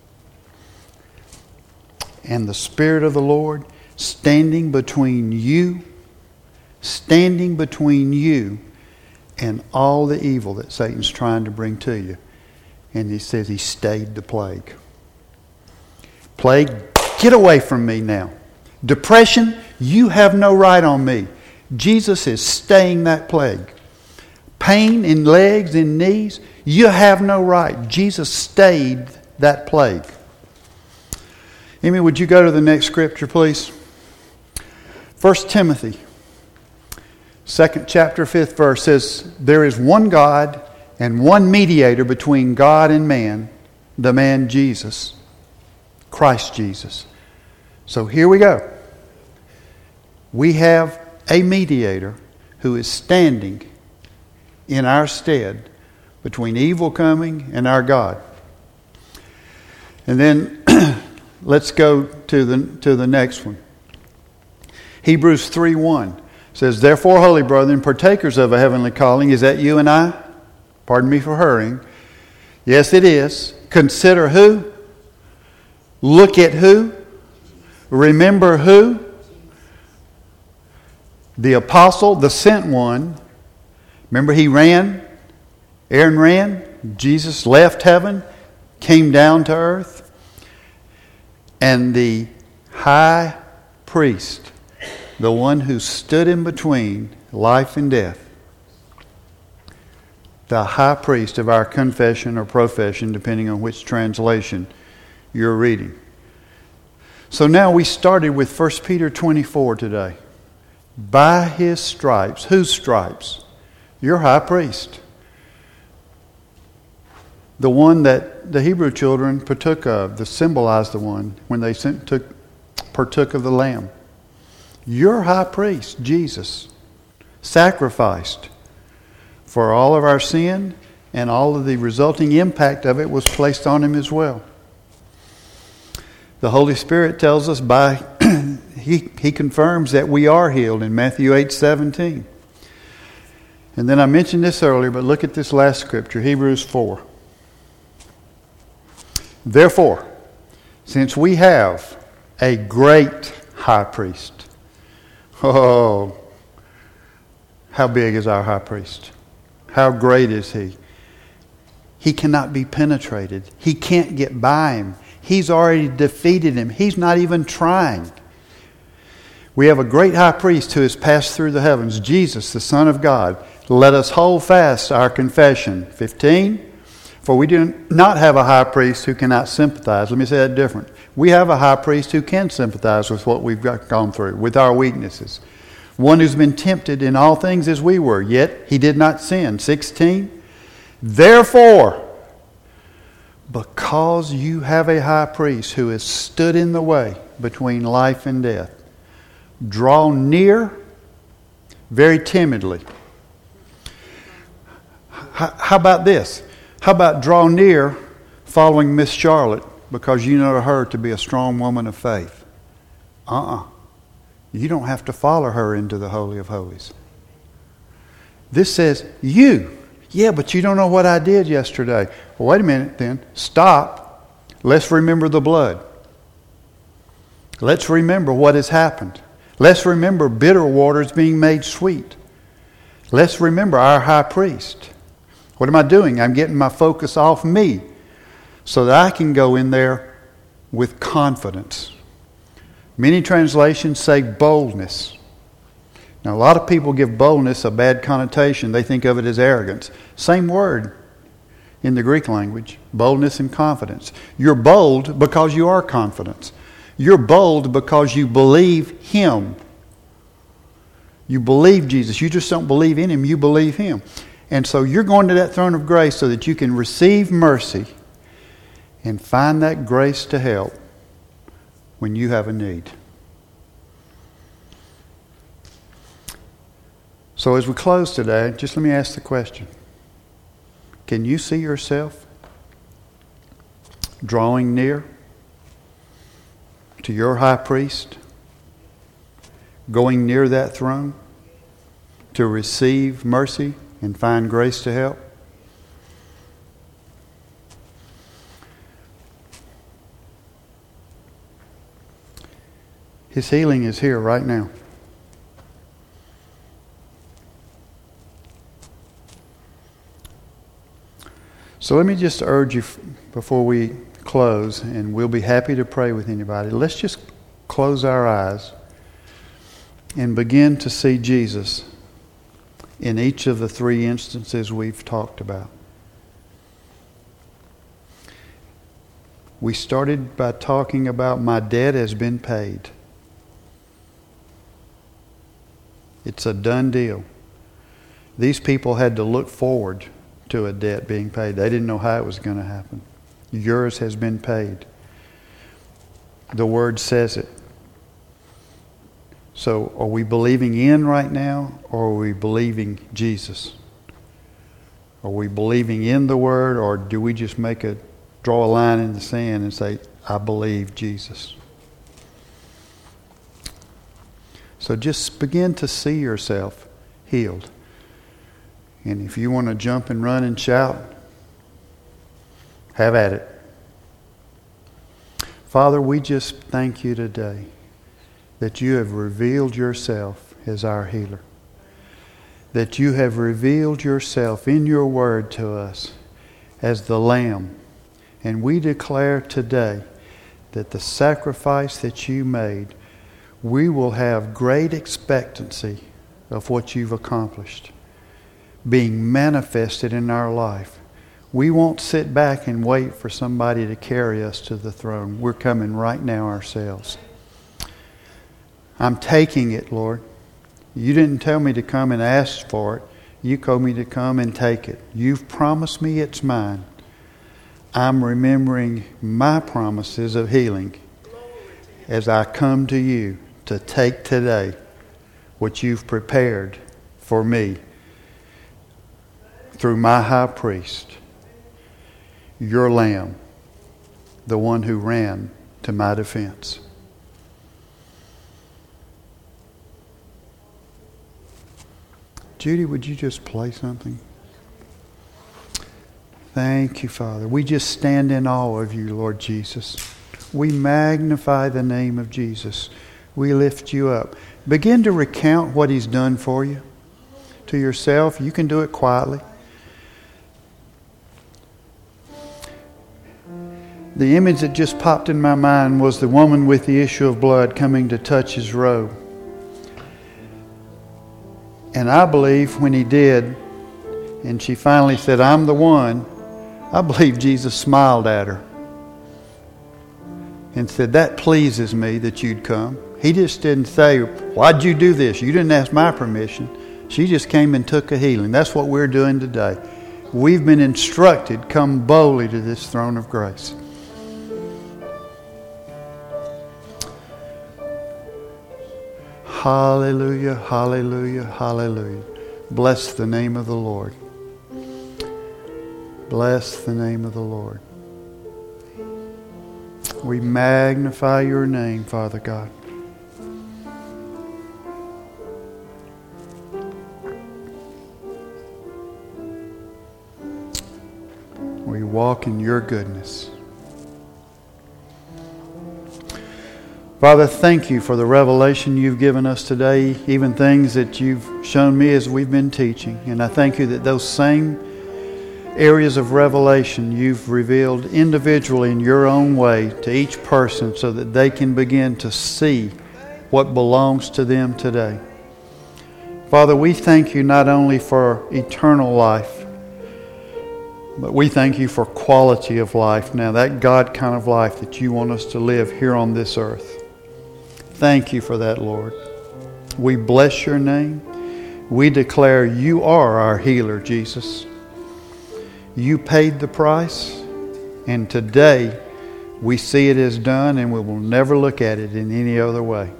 and the Spirit of the Lord standing between you and all the evil that Satan's trying to bring to you. And he says he stayed the plague. Plague, get away from me now. Depression, you have no right on me. Jesus is staying that plague. Pain in legs and knees, you have no right. Jesus stayed that plague. Amy, would you go to the next scripture, please? 1 Timothy, 2nd chapter, 5th verse says, there is one God and one mediator between God and man, the man Jesus, Christ Jesus. So here we go. We have a mediator who is standing in our stead between evil coming and our God. And then let's go to the next one. Hebrews 3:1 says, therefore, holy brethren, partakers of a heavenly calling. Is that you and I? Pardon me for hurrying. Yes, it is. Consider who? Look at who? Remember who? The apostle, the sent one. Remember he ran? Aaron ran. Jesus left heaven, came down to earth. And the high priest, the one who stood in between life and death, the high priest of our confession or profession, depending on which translation you're reading. So now we started with 1 Peter 24 today. By his stripes. Whose stripes? Your high priest. The one that the Hebrew children partook of, that symbolized the one when they partook of the lamb. Your high priest, Jesus, sacrificed for all of our sin, and all of the resulting impact of it was placed on him as well. The Holy Spirit tells us He confirms that we are healed in Matthew 8:17. And then I mentioned this earlier, but look at this last scripture, Hebrews 4. Therefore, since we have a great high priest. Oh, how big is our high priest? How great is he? He cannot be penetrated. He can't get by him. He's already defeated him. He's not even trying. We have a great high priest who has passed through the heavens, Jesus, the Son of God. Let us hold fast our confession. 15. For we do not have a high priest who cannot sympathize. Let me say that different. We have a high priest who can sympathize with what we've gone through, with our weaknesses. One who's been tempted in all things as we were, yet he did not sin. 16. Therefore, because you have a high priest who has stood in the way between life and death, draw near very timidly. How about this? How about draw near following Miss Charlotte because you know her to be a strong woman of faith? You don't have to follow her into the Holy of Holies. This says, you. Yeah, but you don't know what I did yesterday. Well, wait a minute then. Stop. Let's remember the blood. Let's remember what has happened. Let's remember bitter waters being made sweet. Let's remember our high priest. What am I doing? I'm getting my focus off me so that I can go in there with confidence. Many translations say boldness. Now, a lot of people give boldness a bad connotation. They think of it as arrogance. Same word in the Greek language, boldness and confidence. You're bold because you are confident. You're bold because you believe Him. You believe Jesus. You just don't believe in Him. You believe Him. And so you're going to that throne of grace so that you can receive mercy and find that grace to help when you have a need. So as we close today, just let me ask the question. Can you see yourself drawing near to your high priest, going near that throne to receive mercy and find grace to help? His healing is here right now. So let me just urge you before we close, and we'll be happy to pray with anybody. Let's just close our eyes and begin to see Jesus in each of the three instances we've talked about. We started by talking about my debt has been paid. It's a done deal. These people had to look forward to a debt being paid. They didn't know how it was going to happen. Yours has been paid. The Word says it. So are we believing in right now, or are we believing Jesus? Are we believing in the Word, or do we just draw a line in the sand and say, I believe Jesus? So just begin to see yourself healed. And if you want to jump and run and shout, have at it. Father, we just thank you today that you have revealed yourself as our healer. That you have revealed yourself in your word to us as the Lamb. And we declare today that the sacrifice that you made, we will have great expectancy of what you've accomplished being manifested in our life. We won't sit back and wait for somebody to carry us to the throne. We're coming right now ourselves. I'm taking it, Lord. You didn't tell me to come and ask for it. You told me to come and take it. You've promised me it's mine. I'm remembering my promises of healing as I come to you to take today what you've prepared for me through my high priest, your Lamb, the one who ran to my defense. Judy, would you just play something? Thank you, Father. We just stand in awe of you, Lord Jesus. We magnify the name of Jesus. We lift you up. Begin to recount what He's done for you to yourself. You can do it quietly. The image that just popped in my mind was the woman with the issue of blood coming to touch His robe. And I believe when He did, and she finally said, I'm the one, I believe Jesus smiled at her and said, that pleases me that you'd come. He just didn't say, why'd you do this? You didn't ask my permission. She just came and took a healing. That's what we're doing today. We've been instructed, come boldly to this throne of grace. Hallelujah, hallelujah, hallelujah. Bless the name of the Lord. Bless the name of the Lord. We magnify your name, Father God. We walk in your goodness. Father, thank you for the revelation you've given us today, even things that you've shown me as we've been teaching. And I thank you that those same areas of revelation you've revealed individually in your own way to each person so that they can begin to see what belongs to them today. Father, we thank you not only for eternal life, but we thank you for quality of life now, that God kind of life that you want us to live here on this earth. Thank you for that, Lord. We bless your name. We declare you are our healer, Jesus. You paid the price, and today we see it as done, and we will never look at it in any other way.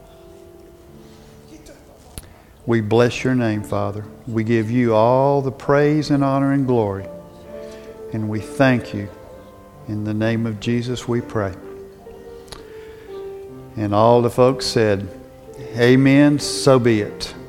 We bless your name, Father. We give you all the praise and honor and glory, and we thank you. In the name of Jesus we pray. And all the folks said, amen, so be it.